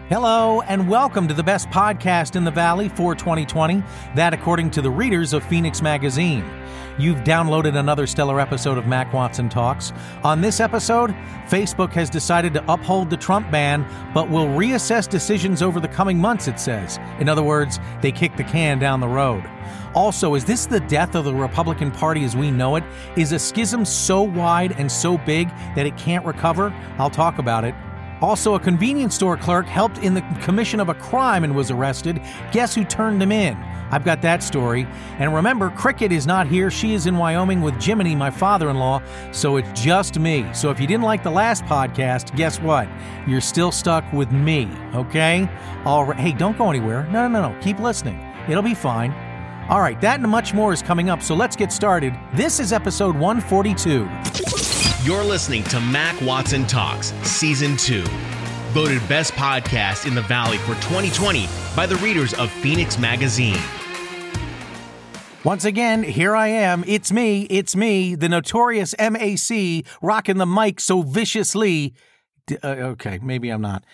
Hello, and welcome to the best podcast in the Valley for 2020, that according to the readers of Phoenix Magazine. You've downloaded another stellar episode of Mac Watson Talks. On this episode, Facebook has decided to uphold the Trump ban, but will reassess decisions over the coming months, it says. In other words, they kick the can down the road. Also, is this the death of the Republican Party as we know it? Is a schism so wide and so big that it can't recover? I'll talk about it. Also, a convenience store clerk helped in the commission of a crime and was arrested. Guess who turned him in? I've got that story. And remember, Cricket is not here. She is in Wyoming with Jiminy, my father-in-law, so it's just me. So if you didn't like the last podcast, guess what? You're still stuck with me, okay? All right. Hey, don't go anywhere. No. Keep listening. It'll be fine. All right, that and much more is coming up, so let's get started. This is episode 142. You're listening to Mac Watson Talks, Season 2. Voted Best Podcast in the Valley for 2020 by the readers of Phoenix Magazine. Once again, here I am. It's me, the notorious MAC, rocking the mic so viciously. Okay, maybe I'm not.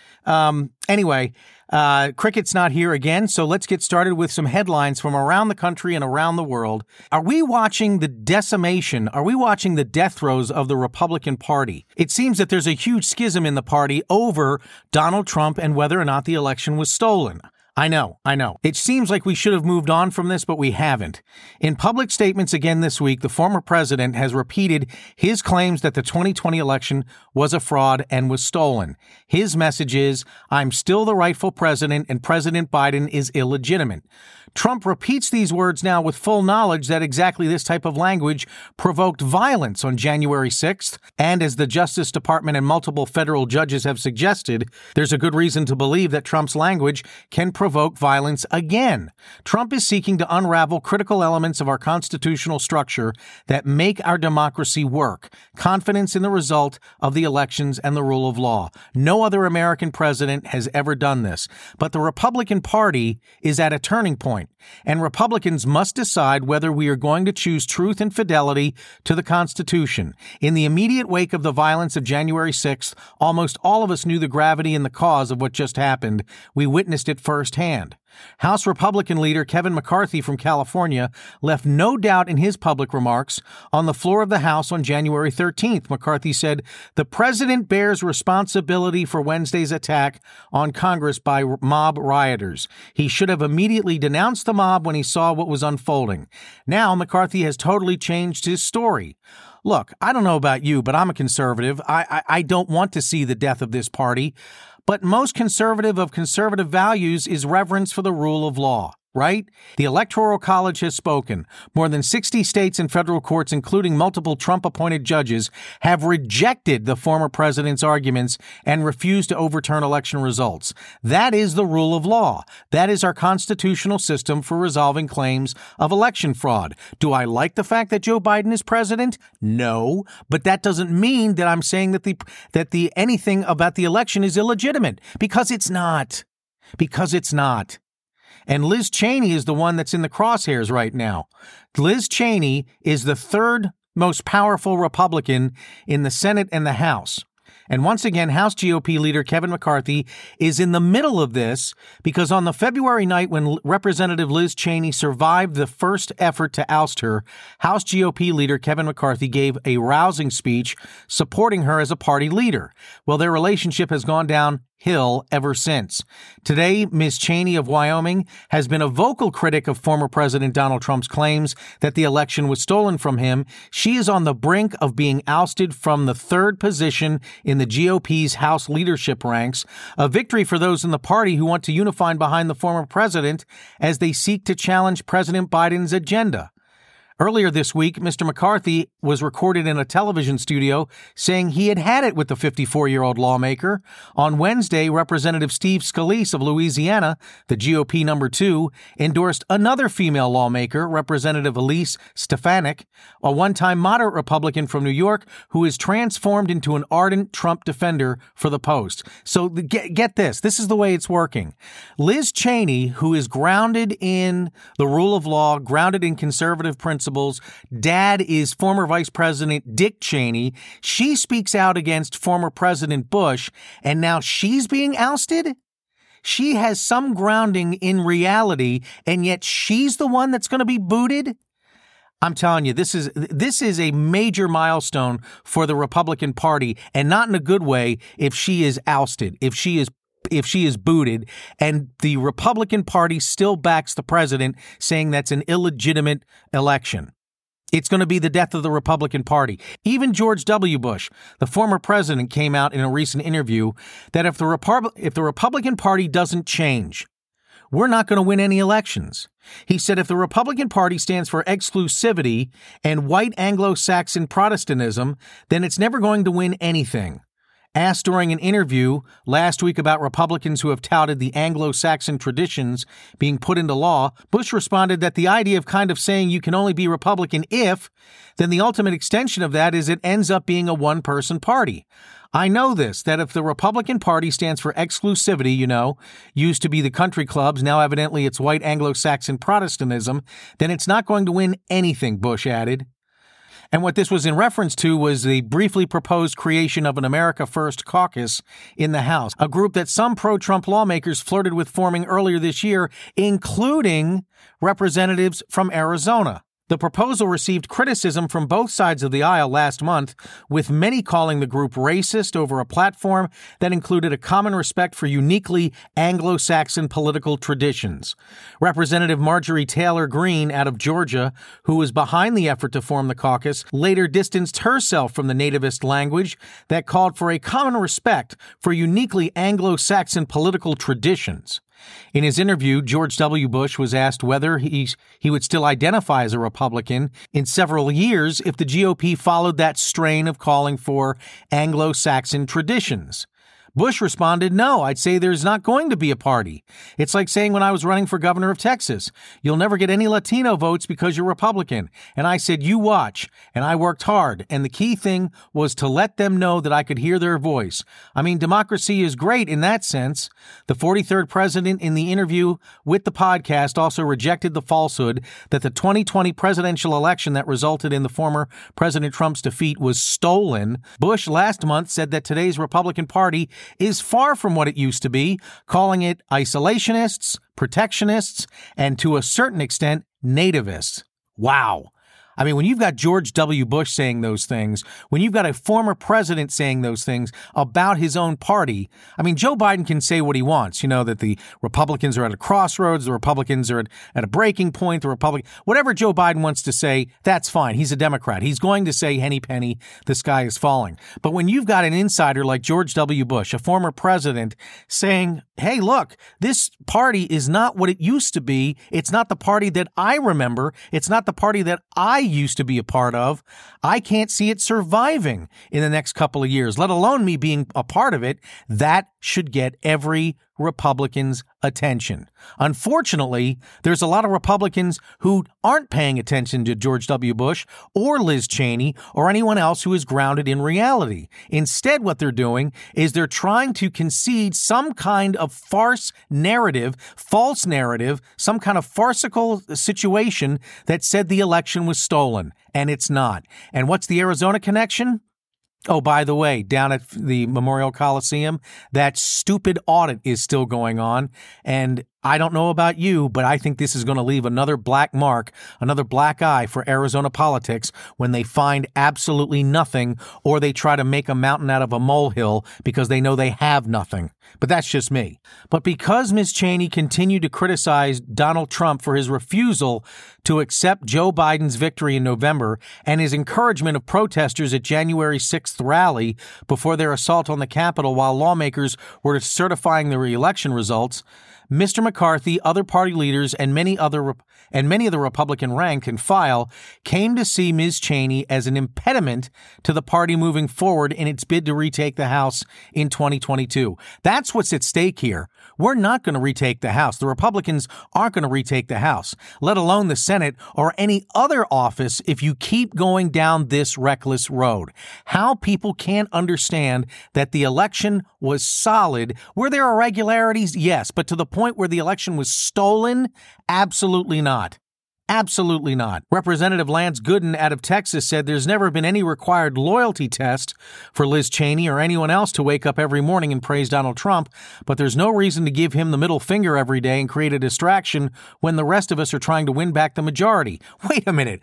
Anyway, Cricket's not here again, so let's get started with some headlines from around the country and around the world. Are we watching the decimation? Are we watching the death throes of the Republican Party? It seems that there's a huge schism in the party over Donald Trump and whether or not the election was stolen. I know. It seems like we should have moved on from this, but we haven't. In public statements again this week, the former president has repeated his claims that the 2020 election was a fraud and was stolen. His message is, I'm still the rightful president and President Biden is illegitimate. Trump repeats these words now with full knowledge that exactly this type of language provoked violence on January 6th. And as the Justice Department and multiple federal judges have suggested, there's a good reason to believe that Trump's language can provoke violence again. Trump is seeking to unravel critical elements of our constitutional structure that make our democracy work. Confidence in the result of the elections and the rule of law. No other American president has ever done this. But the Republican Party is at a turning point. And Republicans must decide whether we are going to choose truth and fidelity to the Constitution. In the immediate wake of the violence of January 6th, almost all of us knew the gravity and the cause of what just happened. We witnessed it firsthand. House Republican leader Kevin McCarthy from California left no doubt in his public remarks on the floor of the House on January 13th. McCarthy said, the president bears responsibility for Wednesday's attack on Congress by mob rioters. He should have immediately denounced the mob when he saw what was unfolding. Now McCarthy has totally changed his story. Look, I don't know about you, but I'm a conservative. I don't want to see the death of this party. But most conservative of conservative values is reverence for the rule of law, right? The Electoral College has spoken. More than 60 states and federal courts, including multiple Trump-appointed judges, have rejected the former president's arguments and refused to overturn election results. That is the rule of law. That is our constitutional system for resolving claims of election fraud. Do I like the fact that Joe Biden is president? No, but that doesn't mean that I'm saying that anything about the election is illegitimate, because it's not. And Liz Cheney is the one that's in the crosshairs right now. Liz Cheney is the third most powerful Republican in the Senate and the House. And once again, House GOP leader Kevin McCarthy is in the middle of this because on the February night when Representative Liz Cheney survived the first effort to oust her, House GOP leader Kevin McCarthy gave a rousing speech supporting her as a party leader. Well, their relationship has gone downhill ever since. Today, Ms. Cheney of Wyoming has been a vocal critic of former President Donald Trump's claims that the election was stolen from him. She is on the brink of being ousted from the third position in the GOP's House leadership ranks, a victory for those in the party who want to unify behind the former president as they seek to challenge President Biden's agenda. Earlier this week, Mr. McCarthy was recorded in a television studio saying he had it with the 54-year-old lawmaker. On Wednesday, Representative Steve Scalise of Louisiana, the GOP number 2, endorsed another female lawmaker, Representative Elise Stefanik, a one-time moderate Republican from New York who is transformed into an ardent Trump defender for the Post. So get this. This is the way it's working. Liz Cheney, who is grounded in the rule of law, grounded in conservative principles, dad is former Vice President Dick Cheney. She speaks out against former President Bush, and now she's being ousted? She has some grounding in reality, and yet she's the one that's going to be booted? I'm telling you, this is a major milestone for the Republican Party, and not in a good way if she is ousted, if she is booted, and the Republican Party still backs the president, saying that's an illegitimate election. It's going to be the death of the Republican Party. Even George W. Bush, the former president, came out in a recent interview that if the Republican Party doesn't change, we're not going to win any elections. He said if the Republican Party stands for exclusivity and white Anglo-Saxon Protestantism, then it's never going to win anything. Asked during an interview last week about Republicans who have touted the Anglo-Saxon traditions being put into law, Bush responded that the idea of kind of saying you can only be Republican if, then the ultimate extension of that is it ends up being a one-person party. I know this, that if the Republican Party stands for exclusivity, used to be the country clubs, now evidently it's white Anglo-Saxon Protestantism, then it's not going to win anything, Bush added. And what this was in reference to was the briefly proposed creation of an America First caucus in the House, a group that some pro-Trump lawmakers flirted with forming earlier this year, including representatives from Arizona. The proposal received criticism from both sides of the aisle last month, with many calling the group racist over a platform that included a common respect for uniquely Anglo-Saxon political traditions. Representative Marjorie Taylor Greene out of Georgia, who was behind the effort to form the caucus, later distanced herself from the nativist language that called for a common respect for uniquely Anglo-Saxon political traditions. In his interview, George W. Bush was asked whether he would still identify as a Republican in several years if the GOP followed that strain of calling for Anglo-Saxon traditions. Bush responded, no, I'd say there's not going to be a party. It's like saying when I was running for governor of Texas, you'll never get any Latino votes because you're Republican. And I said, you watch. And I worked hard. And the key thing was to let them know that I could hear their voice. I mean, democracy is great in that sense. The 43rd president in the interview with the podcast also rejected the falsehood that the 2020 presidential election that resulted in the former President Trump's defeat was stolen. Bush last month said that today's Republican Party is far from what it used to be, calling it isolationists, protectionists, and to a certain extent, nativists. Wow. I mean, when you've got George W. Bush saying those things, when you've got a former president saying those things about his own party, I mean, Joe Biden can say what he wants, that the Republicans are at a crossroads, the Republicans are at a breaking point, whatever Joe Biden wants to say, that's fine. He's a Democrat. He's going to say, henny penny, the sky is falling. But when you've got an insider like George W. Bush, a former president, saying, hey, look, this party is not what it used to be. It's not the party that I remember. It's not the party that I used to be a part of. I can't see it surviving in the next couple of years, let alone me being a part of it. That should get every Republican's attention. Unfortunately, there's a lot of Republicans who aren't paying attention to George W. Bush or Liz Cheney or anyone else who is grounded in reality. Instead, what they're doing is they're trying to concede some kind of false narrative, some kind of farcical situation that said the election was stolen, and it's not. And what's the Arizona connection? Oh, by the way, down at the Memorial Coliseum, that stupid audit is still going on. And I don't know about you, but I think this is going to leave another black mark, another black eye for Arizona politics when they find absolutely nothing or they try to make a mountain out of a molehill because they know they have nothing. But that's just me. But because Ms. Cheney continued to criticize Donald Trump for his refusal to accept Joe Biden's victory in November and his encouragement of protesters at January 6th rally before their assault on the Capitol while lawmakers were certifying the re-election results, Mr. McCarthy, other party leaders, and many of the Republican rank and file came to see Ms. Cheney as an impediment to the party moving forward in its bid to retake the House in 2022. That's what's at stake here. We're not going to retake the House. The Republicans aren't going to retake the House, let alone the Senate or any other office if you keep going down this reckless road. How people can't understand that the election was solid. Were there irregularities? Yes, but to the point where the election was stolen? Absolutely not. Absolutely not. Representative Lance Gooden out of Texas said there's never been any required loyalty test for Liz Cheney or anyone else to wake up every morning and praise Donald Trump, but there's no reason to give him the middle finger every day and create a distraction when the rest of us are trying to win back the majority. Wait a minute.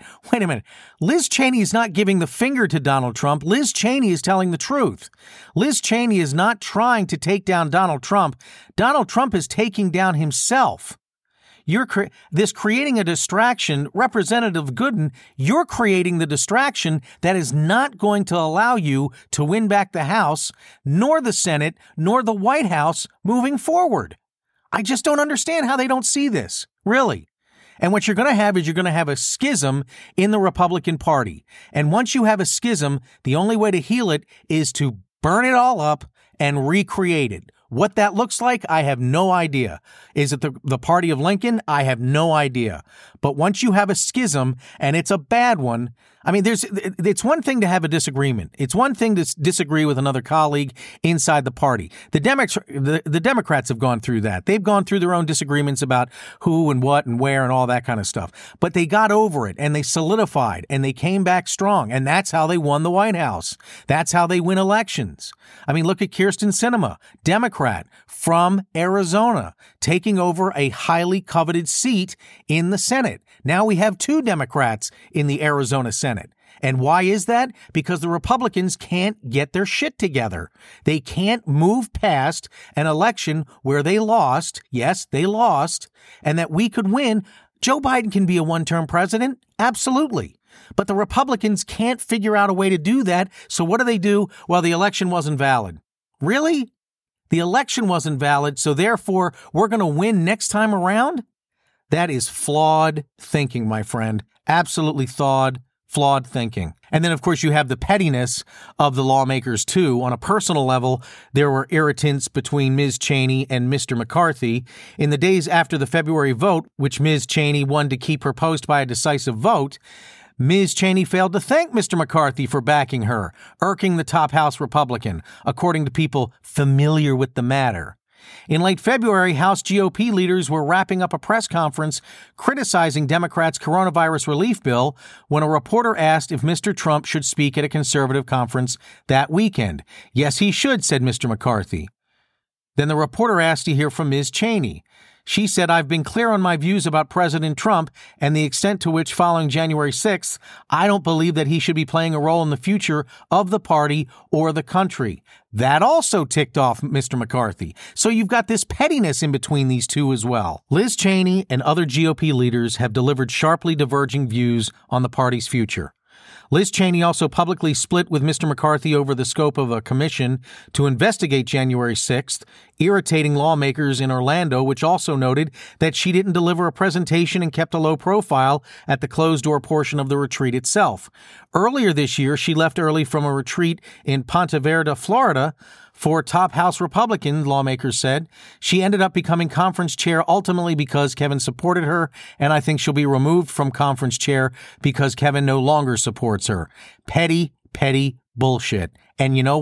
Liz Cheney is not giving the finger to Donald Trump. Liz Cheney is telling the truth. Liz Cheney is not trying to take down Donald Trump. Donald Trump is taking down himself. You're creating a distraction, Representative Gooden, you're creating the distraction that is not going to allow you to win back the House, nor the Senate, nor the White House moving forward. I just don't understand how they don't see this, really. And what you're going to have is you're going to have a schism in the Republican Party. And once you have a schism, the only way to heal it is to burn it all up and recreate it. What that looks like, I have no idea. Is it the party of Lincoln? I have no idea. But once you have a schism, and it's a bad one, I mean, it's one thing to have a disagreement. It's one thing to disagree with another colleague inside the party. The Democrats have gone through that. They've gone through their own disagreements about who and what and where and all that kind of stuff. But they got over it, and they solidified, and they came back strong, and that's how they won the White House. That's how they win elections. I mean, look at Kyrsten Sinema, Democrat from Arizona, taking over a highly coveted seat in the Senate. Now we have 2 Democrats in the Arizona Senate. And why is that? Because the Republicans can't get their shit together. They can't move past an election where they lost. Yes, they lost. And that we could win. Joe Biden can be a one-term president. Absolutely. But the Republicans can't figure out a way to do that. So what do? Well, the election wasn't valid. Really? The election wasn't valid, so therefore we're going to win next time around? That is flawed thinking, my friend. Absolutely flawed thinking. And then, of course, you have the pettiness of the lawmakers, too. On a personal level, there were irritants between Ms. Cheney and Mr. McCarthy. In the days after the February vote, which Ms. Cheney won to keep her post by a decisive vote, Ms. Cheney failed to thank Mr. McCarthy for backing her, irking the top House Republican, according to people familiar with the matter. In late February, House GOP leaders were wrapping up a press conference criticizing Democrats' coronavirus relief bill when a reporter asked if Mr. Trump should speak at a conservative conference that weekend. Yes, he should, said Mr. McCarthy. Then the reporter asked to hear from Ms. Cheney. She said, I've been clear on my views about President Trump and the extent to which following January 6th, I don't believe that he should be playing a role in the future of the party or the country. That also ticked off Mr. McCarthy. So you've got this pettiness in between these two as well. Liz Cheney and other GOP leaders have delivered sharply diverging views on the party's future. Liz Cheney also publicly split with Mr. McCarthy over the scope of a commission to investigate January 6th, irritating lawmakers in Orlando, which also noted that she didn't deliver a presentation and kept a low profile at the closed-door portion of the retreat itself. Earlier this year, she left early from a retreat in Ponte Vedra, Florida, for top House Republicans, lawmakers said. She ended up becoming conference chair ultimately because Kevin supported her, and I think she'll be removed from conference chair because Kevin no longer supports her. Petty bullshit. And you know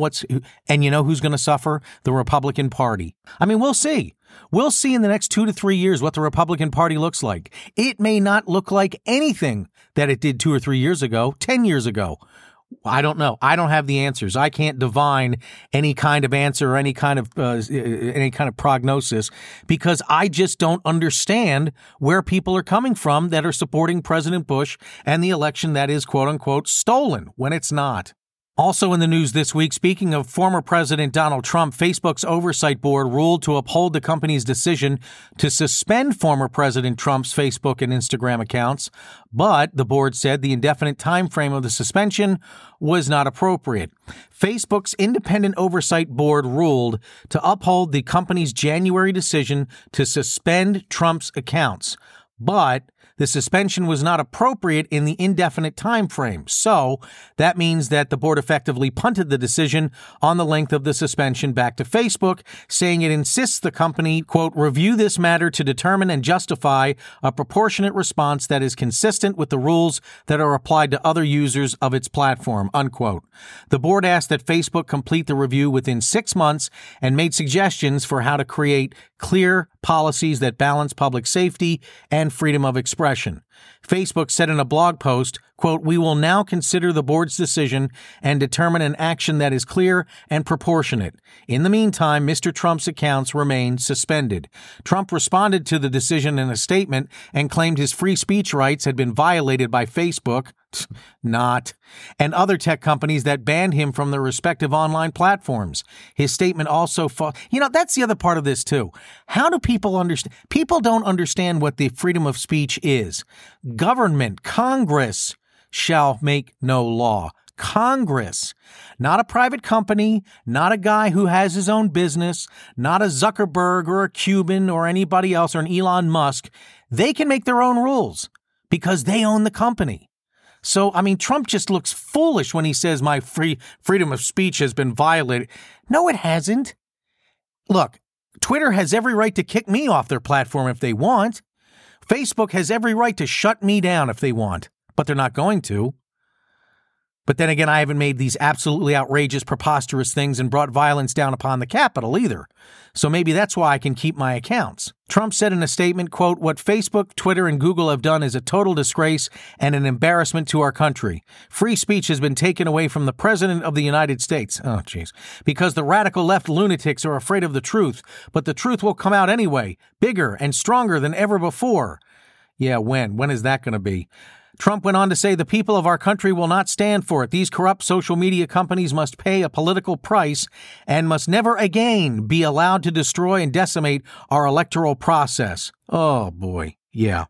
who's going to suffer? The Republican Party. I mean, we'll see. We'll see in the next 2 to 3 years what the Republican Party looks like. It may not look like anything that it did 2 or 3 years ago, 10 years ago. I don't know. I don't have the answers. I can't divine any kind of answer or any kind of prognosis because I just don't understand where people are coming from that are supporting President Bush and the election that is, quote unquote, stolen when it's not. Also in the news this week, speaking of former President Donald Trump, Facebook's oversight board ruled to uphold the company's decision to suspend former President Trump's Facebook and Instagram accounts, but the board said the indefinite time frame of the suspension was not appropriate. Facebook's independent oversight board ruled to uphold the company's January decision to suspend Trump's accounts, but the suspension was not appropriate in the indefinite time frame. So that means that the board effectively punted the decision on the length of the suspension back to Facebook, saying it insists the company, quote, review this matter to determine and justify a proportionate response that is consistent with the rules that are applied to other users of its platform, unquote. The board asked that Facebook complete the review within 6 months and made suggestions for how to create clear policies that balance public safety and freedom of expression. Facebook said in a blog post, quote, "We will now consider the board's decision and determine an action that is clear and proportionate. In the meantime, Mr. Trump's accounts remain suspended." Trump responded to the decision in a statement and claimed his free speech rights had been violated by Facebook, and other tech companies that banned him from their respective online platforms. His statement also that's the other part of this too. How do people understand? People don't understand what the freedom of speech is. Government, Congress shall make no law. Congress, not a private company, not a guy who has his own business, not a Zuckerberg or a Cuban or anybody else or an Elon Musk. They can make their own rules because they own the company. So, Trump just looks foolish when he says my freedom of speech has been violated. No, it hasn't. Look, Twitter has every right to kick me off their platform if they want. Facebook has every right to shut me down if they want, but they're not going to. But then again, I haven't made these absolutely outrageous, preposterous things and brought violence down upon the Capitol either. So maybe that's why I can keep my accounts. Trump said in a statement, quote, "What Facebook, Twitter, and Google have done is a total disgrace and an embarrassment to our country. Free speech has been taken away from the President of the United States." Oh, jeez. "Because the radical left lunatics are afraid of the truth. But the truth will come out anyway, bigger and stronger than ever before." Yeah, when? When is that going to be? Trump went on to say the people of our country will not stand for it. These corrupt social media companies must pay a political price and must never again be allowed to destroy and decimate our electoral process. Oh, boy. Yeah.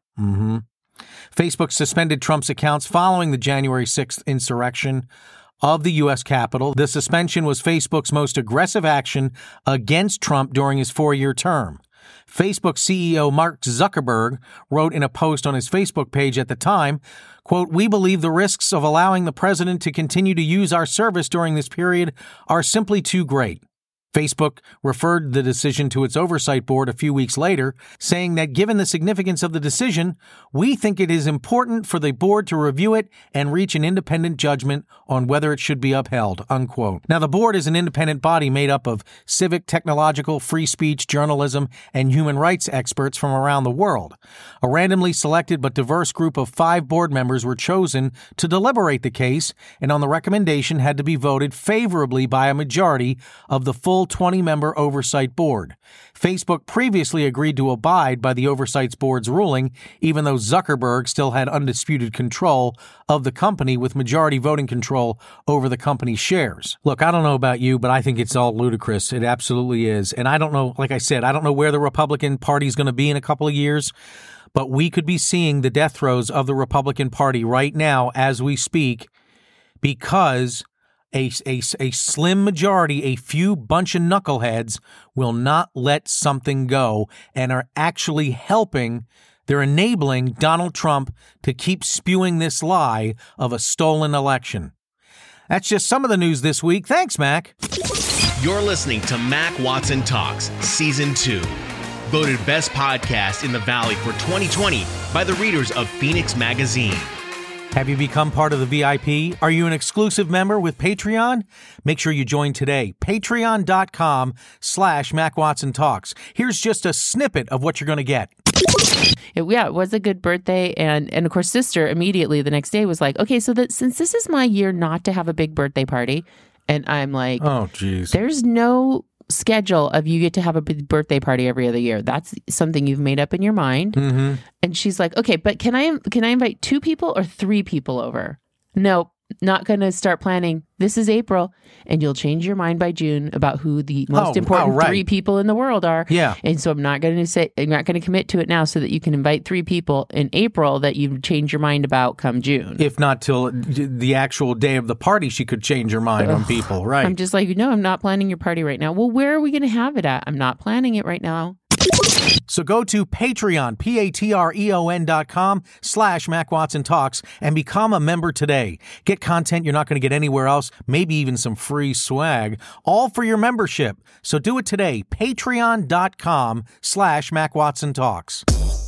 Facebook suspended Trump's accounts following the January 6th insurrection of the U.S. Capitol. The suspension was Facebook's most aggressive action against Trump during his 4-year term. Facebook CEO Mark Zuckerberg wrote in a post on his Facebook page at the time, quote, "We believe the risks of allowing the president to continue to use our service during this period are simply too great." Facebook referred the decision to its oversight board a few weeks later, saying that given the significance of the decision, we think it is important for the board to review it and reach an independent judgment on whether it should be upheld, unquote. Now, the board is an independent body made up of civic, technological, free speech, journalism, and human rights experts from around the world. A randomly selected but diverse group of 5 board members were chosen to deliberate the case, and on the recommendation had to be voted favorably by a majority of the full 20-member oversight board. Facebook previously agreed to abide by the oversight board's ruling, even though Zuckerberg still had undisputed control of the company with majority voting control over the company's shares. Look, I don't know about you, but I think it's all ludicrous. It absolutely is. And I don't know, like I said, I don't know where the Republican Party is going to be in a couple of years, but we could be seeing the death throes of the Republican Party right now as we speak because a slim majority, a few bunch of knuckleheads will not let something go and are actually they're enabling Donald Trump to keep spewing this lie of a stolen election. That's just some of the news this week. Thanks, Mac. You're listening to Mac Watson Talks, Season 2. Voted Best Podcast in the Valley for 2020 by the readers of Phoenix Magazine. Have you become part of the VIP? Are you an exclusive member with Patreon? Make sure you join today. Patreon.com/MacWatsonTalks. Here's just a snippet of what you're going to get. It was a good birthday. And of course, sister immediately the next day was like, okay, so since this is my year not to have a big birthday party, and I'm like, oh, geez, there's no schedule of you get to have a big birthday party every other year. That's something you've made up in your mind. Mm-hmm. And she's like, okay, but can I invite 2 people or 3 people over? Nope, not going to start planning. This is April, and you'll change your mind by June about who the most important 3 people in the world are. Yeah. And so I'm not going to commit to it now so that you can invite 3 people in April that you change your mind about come June. If not till the actual day of the party, she could change her mind on people, right? I'm just like, no, I'm not planning your party right now. Well, where are we going to have it at? I'm not planning it right now. So go to Patreon, patreon.com/MacWatsonTalks and become a member today. Get content you're not going to get anywhere else, maybe even some free swag, all for your membership. So do it today, patreon.com/MacWatsonTalks.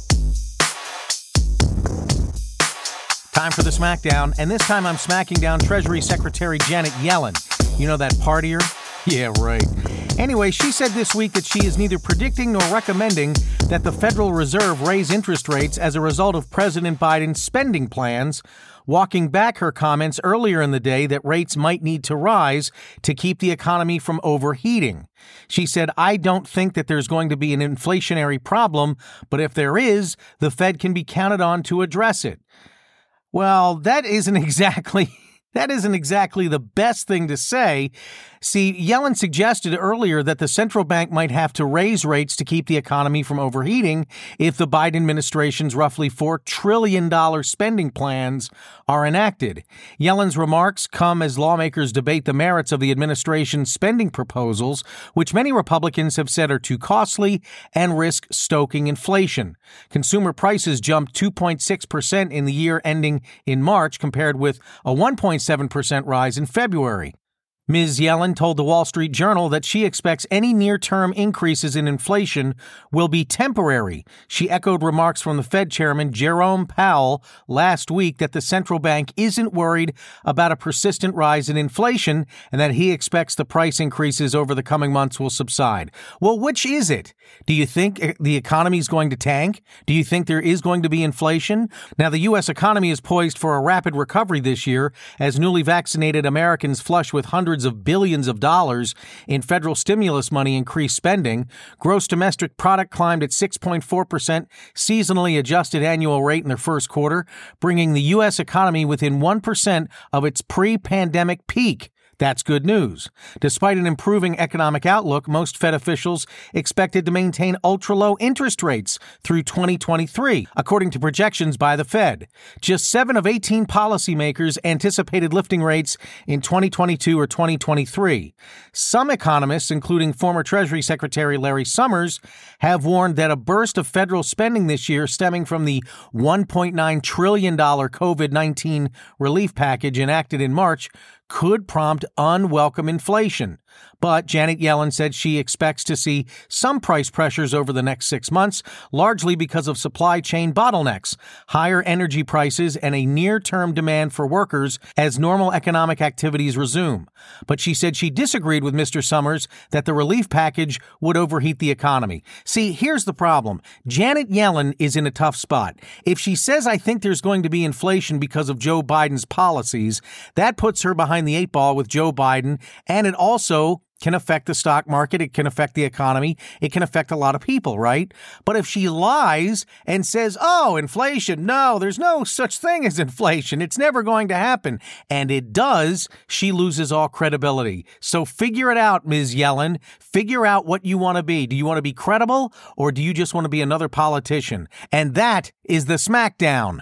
Time for the Smackdown, and this time I'm smacking down Treasury Secretary Janet Yellen. You know that partier? Yeah, right. Anyway, she said this week that she is neither predicting nor recommending that the Federal Reserve raise interest rates as a result of President Biden's spending plans, walking back her comments earlier in the day that rates might need to rise to keep the economy from overheating. She said, "I don't think that there's going to be an inflationary problem, but if there is, the Fed can be counted on to address it." Well, that isn't exactly the best thing to say. See, Yellen suggested earlier that the central bank might have to raise rates to keep the economy from overheating if the Biden administration's roughly $4 trillion spending plans are enacted. Yellen's remarks come as lawmakers debate the merits of the administration's spending proposals, which many Republicans have said are too costly and risk stoking inflation. Consumer prices jumped 2.6% in the year ending in March, compared with a 1.7% rise in February. Ms. Yellen told the Wall Street Journal that she expects any near-term increases in inflation will be temporary. She echoed remarks from the Fed chairman Jerome Powell last week that the central bank isn't worried about a persistent rise in inflation and that he expects the price increases over the coming months will subside. Well, which is it? Do you think the economy is going to tank? Do you think there is going to be inflation? Now, the U.S. economy is poised for a rapid recovery this year as newly vaccinated Americans flush with hundreds of billions of dollars in federal stimulus money increased spending. Gross domestic product climbed at 6.4% seasonally adjusted annual rate in the first quarter, bringing the U.S. economy within 1% of its pre-pandemic peak. That's good news. Despite an improving economic outlook, most Fed officials expected to maintain ultra-low interest rates through 2023, according to projections by the Fed. Just 7 of 18 policymakers anticipated lifting rates in 2022 or 2023. Some economists, including former Treasury Secretary Larry Summers, have warned that a burst of federal spending this year stemming from the $1.9 trillion COVID-19 relief package enacted in March could prompt unwelcome inflation. But Janet Yellen said she expects to see some price pressures over the next 6 months, largely because of supply chain bottlenecks, higher energy prices, and a near-term demand for workers as normal economic activities resume. But she said she disagreed with Mr. Summers that the relief package would overheat the economy. See, here's the problem. Janet Yellen is in a tough spot. If she says, "I think there's going to be inflation because of Joe Biden's policies," that puts her behind the 8 ball with Joe Biden, and it also can affect the stock market, it can affect the economy, it can affect a lot of people, right? But if she lies and says, "Oh, inflation, no, there's no such thing as inflation, it's never going to happen," and it does, she loses all credibility. So figure it out, Ms. Yellen. Figure out what you want to be. Do you want to be credible, or do you just want to be another politician? And that is the Smackdown.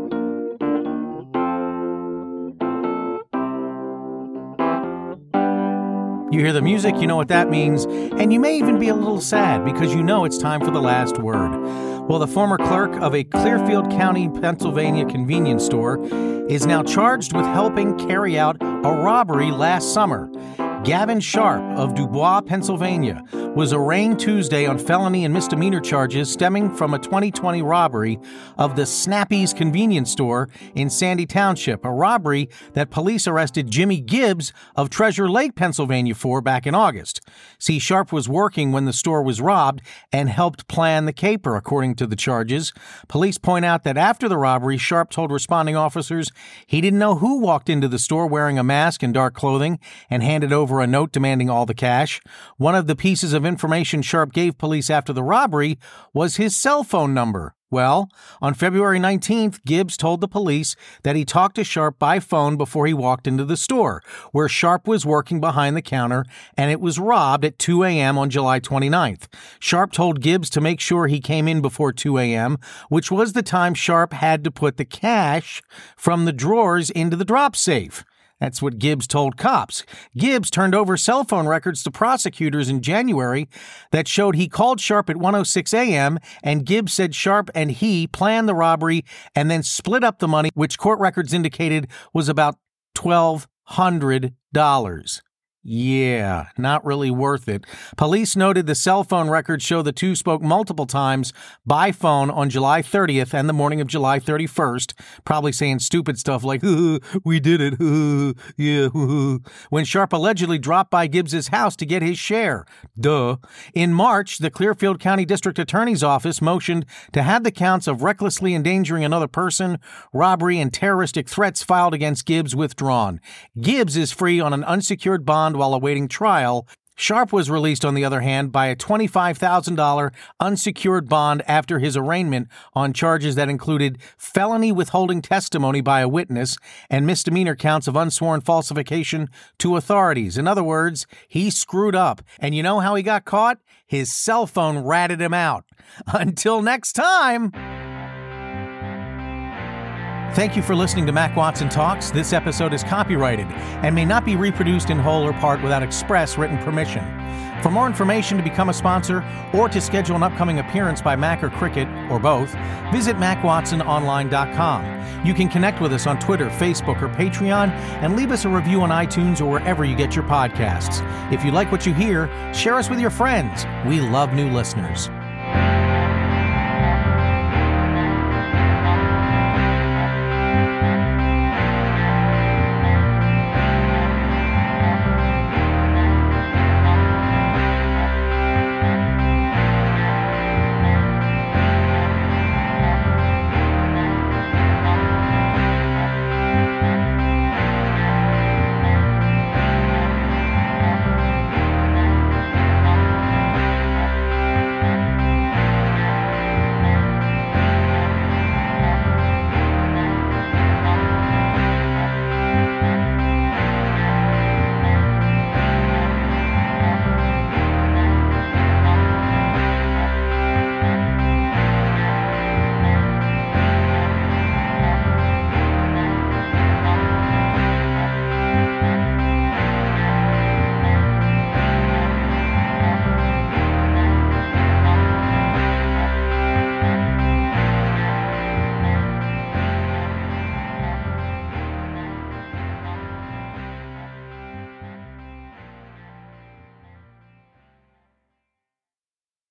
You hear the music, you know what that means, and you may even be a little sad because you know it's time for the last word. Well, the former clerk of a Clearfield County, Pennsylvania convenience store is now charged with helping carry out a robbery last summer. Gavin Sharp of Dubois, Pennsylvania, was arraigned Tuesday on felony and misdemeanor charges stemming from a 2020 robbery of the Snappy's convenience store in Sandy Township, a robbery that police arrested Jimmy Gibbs of Treasure Lake, Pennsylvania for back in August. See, Sharp was working when the store was robbed and helped plan the caper, according to the charges. Police point out that after the robbery, Sharp told responding officers he didn't know who walked into the store wearing a mask and dark clothing and handed over a note demanding all the cash. One of the pieces of information Sharp gave police after the robbery was his cell phone number. Well, on February 19th, Gibbs told the police that he talked to Sharp by phone before he walked into the store, where Sharp was working behind the counter, and it was robbed at 2 a.m. on July 29th. Sharp told Gibbs to make sure he came in before 2 a.m., which was the time Sharp had to put the cash from the drawers into the drop safe. That's what Gibbs told cops. Gibbs turned over cell phone records to prosecutors in January that showed he called Sharp at 1:06 a.m., and Gibbs said Sharp and he planned the robbery and then split up the money, which court records indicated was about $1,200. Yeah, not really worth it. Police noted the cell phone records show the two spoke multiple times by phone on July 30th and the morning of July 31st, probably saying stupid stuff like, we did it, yeah, when Sharp allegedly dropped by Gibbs's house to get his share. Duh. In March, the Clearfield County District Attorney's Office motioned to have the counts of recklessly endangering another person, robbery, and terroristic threats filed against Gibbs withdrawn. Gibbs is free on an unsecured bond while awaiting trial. Sharp was released, on the other hand, by a $25,000 unsecured bond after his arraignment on charges that included felony withholding testimony by a witness and misdemeanor counts of unsworn falsification to authorities. In other words, he screwed up. And you know how he got caught? His cell phone ratted him out. Until next time. Thank you for listening to Mac Watson Talks. This episode is copyrighted and may not be reproduced in whole or part without express written permission. For more information, to become a sponsor, or to schedule an upcoming appearance by Mac or Cricket, or both, visit MacWatsonOnline.com. You can connect with us on Twitter, Facebook, or Patreon, and leave us a review on iTunes or wherever you get your podcasts. If you like what you hear, share us with your friends. We love new listeners.